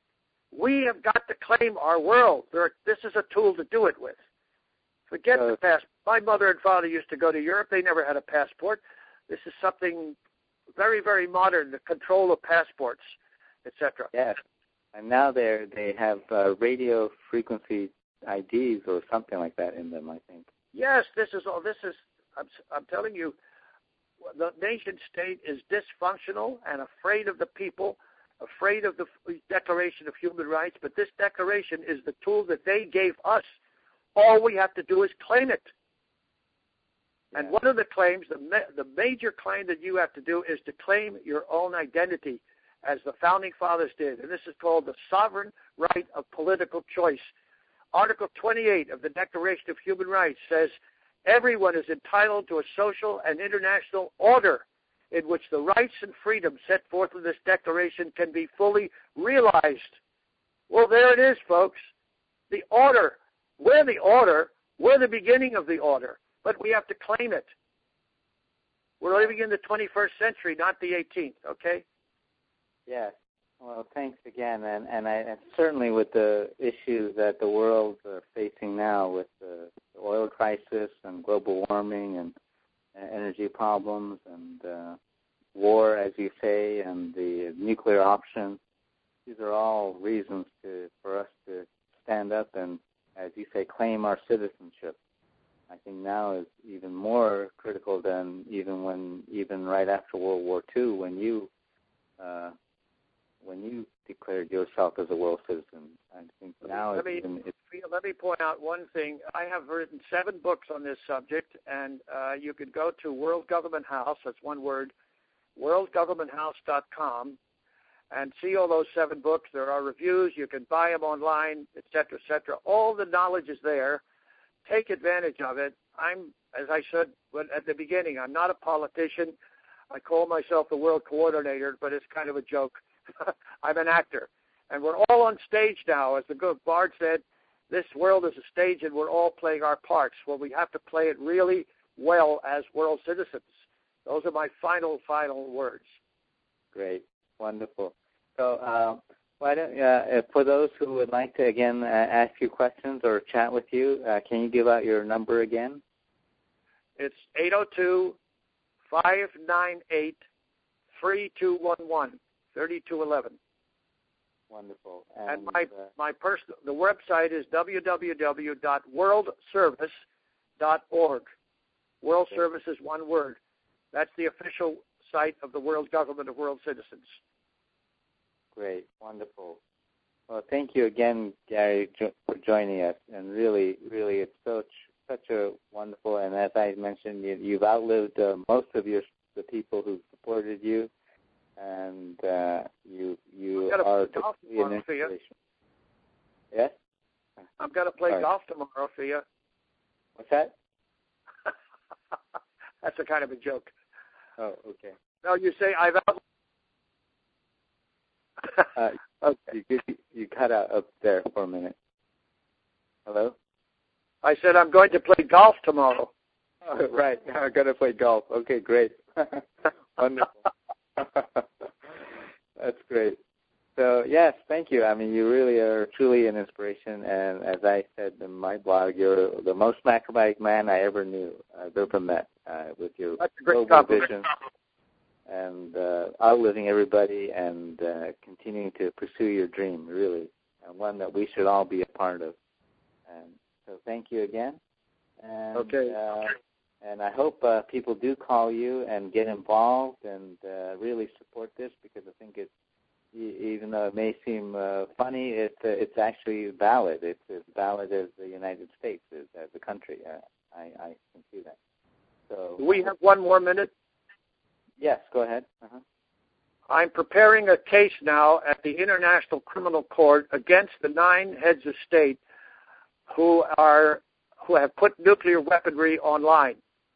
We have got to claim our world. There, this is a tool to do it with. Forget uh, the passport. My mother and father used to go to Europe. They never had a passport. This is something very, very modern, the control of passports, et cetera. Yes, and now they they have uh, radio frequency I Ds or something like that in them, I think. Yes, this is all. This is. I'm, I'm telling you, the nation state is dysfunctional and afraid of the people, afraid of the Declaration of Human Rights. But this declaration is the tool that they gave us. All we have to do is claim it. And one of the claims, the ma- the major claim that you have to do is to claim your own identity, as the Founding Fathers did. And this is called the sovereign right of political choice. Article twenty-eight of the Declaration of Human Rights says, everyone is entitled to a social and international order in which the rights and freedoms set forth in this declaration can be fully realized. Well, there it is, folks. The order. We're the order. We're the beginning of the order. But we have to claim it. We're living in the twenty-first century, not the eighteenth, okay? Yes. Well, thanks again. And, and, I, and certainly with the issues that the world is facing now with the oil crisis and global warming and uh, energy problems and uh, war, as you say, and the nuclear option, these are all reasons to, for us to stand up and, as you say, claim our citizenship. I think now is even more critical than even when, even right after World War Two, when you, uh, when you declared yourself as a world citizen. I think now let it's me, even. It's, let me point out one thing. I have written seven books on this subject, and uh, you can go to World Government House. That's one word, world government house dot com, and see all those seven books. There are reviews. You can buy them online, et cetera, et cetera. All the knowledge is there. Take advantage of it. I'm, as I said at the beginning, I'm not a politician. I call myself the world coordinator, but it's kind of a joke. I'm an actor. And we're all on stage now. As the good Bard said, this world is a stage and we're all playing our parts. Well, we have to play it really well as world citizens. Those are my final, final words. Great. Wonderful. So, uh, Why don't, uh, for those who would like to, again, uh, ask you questions or chat with you, uh, can you give out your number again? It's eight oh two, five nine eight, three two one one, three two one one. Wonderful. And, and my, uh, my personal, the website is w w w dot world service dot org. World okay. Service is one word. That's the official site of the World Government of World Citizens. Great, wonderful. Well, thank you again, Gary, jo- for joining us. And really, really, it's such such a wonderful. And as I mentioned, you, you've outlived uh, most of your the people who supported you, and uh, you you are an inspiration. Yes. I'm going to play Sorry. golf tomorrow for you. What's that? That's a kind of a joke. Oh, okay. No, you say I've out. uh, okay. you, you cut out up there for a minute. Hello? I said I'm going to play golf tomorrow. Oh, right. I'm going to play golf. Okay, great. Wonderful. That's great. So, yes, thank you. I mean, you really are truly an inspiration. And as I said in my blog, you're the most macrobiotic man I ever knew, I've ever met, uh, with your global vision and uh, outliving everybody and uh, continuing to pursue your dream, really, and one that we should all be a part of. And so thank you again. And, okay. Uh, and I hope uh, people do call you and get involved and uh, really support this, because I think it's, even though it may seem uh, funny, it's uh, it's actually valid. It's as valid as the United States is as a country. Uh, I, I can see that. So do we have one more minute? Yes, go ahead. Uh-huh. I'm preparing a case now at the International Criminal Court against the nine heads of state who are who have put nuclear weaponry online.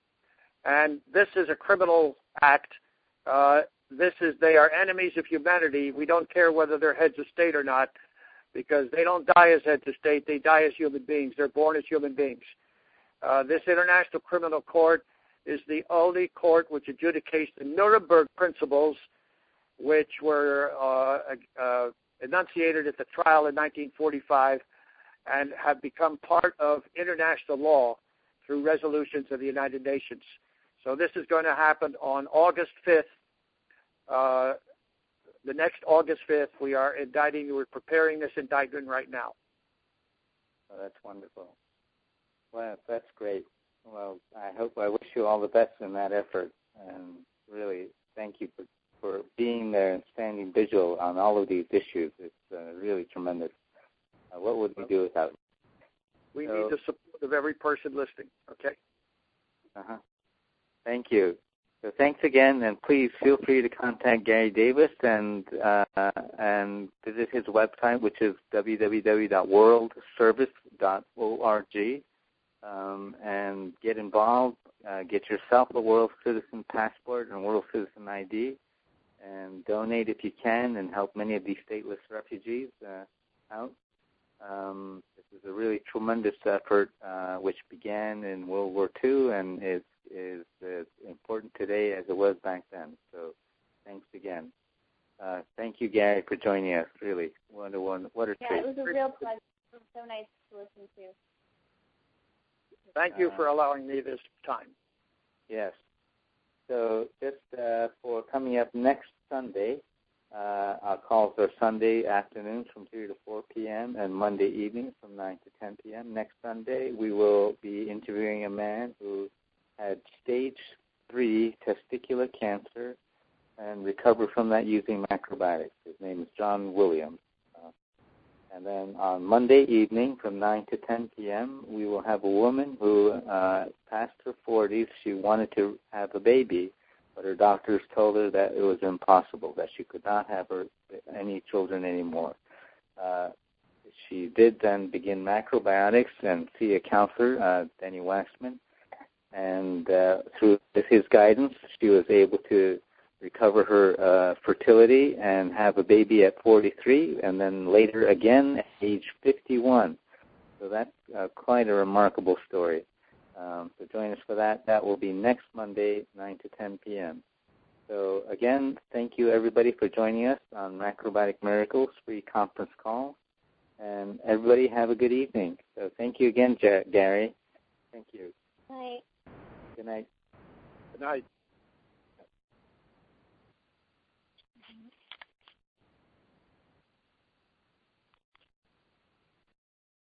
And this is a criminal act. Uh, this is they are enemies of humanity. We don't care whether they're heads of state or not, because they don't die as heads of state. They die as human beings. They're born as human beings. Uh, this International Criminal Court is the only court which adjudicates the Nuremberg principles, which were uh, uh, enunciated at the trial in nineteen forty-five and have become part of international law through resolutions of the United Nations. So this is going to happen on August fifth. Uh, the next August fifth, we are indicting, we're preparing this indictment right now. Oh, that's wonderful. Well, that's great. Well, I hope, I wish you all the best in that effort. And really, thank you for, for being there and standing vigil on all of these issues. It's uh, really tremendous. Uh, what would we do without you? We so, need the support of every person listening, okay? Uh-huh. Thank you. So thanks again, and please feel free to contact Gary Davis and uh, and visit his website, which is w w w dot world service dot org, um, and get involved. Uh, get yourself a World Citizen Passport and World Citizen I D, and donate if you can, and help many of these stateless refugees uh, out. Um, this is a really tremendous effort, uh, which began in World War Two and is is as important today as it was back then. So thanks again. Uh, thank you, Gary, for joining us. Really, what a, what a yeah, treat. it was a real pleasure. It was so nice to listen to. Thank you uh, for allowing me this time. Yes. So just uh, for coming up next Sunday, uh, our calls are Sunday afternoons from three to four p.m. and Monday evenings from nine to ten p.m. Next Sunday, we will be interviewing a man who had stage three testicular cancer and recovered from that using macrobiotics. His name is John Williams. Uh, and then on Monday evening from nine to ten p.m., we will have a woman who uh, past her forties. She wanted to have a baby, but her doctors told her that it was impossible, that she could not have her, any children anymore. Uh, she did then begin macrobiotics and see a counselor, uh, Denny Waxman. And uh, through his guidance, she was able to recover her uh, fertility and have a baby at forty-three, and then later again at age fifty-one. So that's uh, quite a remarkable story. Um, so join us for that. That will be next Monday, nine to ten p.m. So again, thank you everybody for joining us on Macrobiotic Miracles free conference call. And everybody have a good evening. So thank you again, J- Gary. Thank you. Bye. Good night. Good night.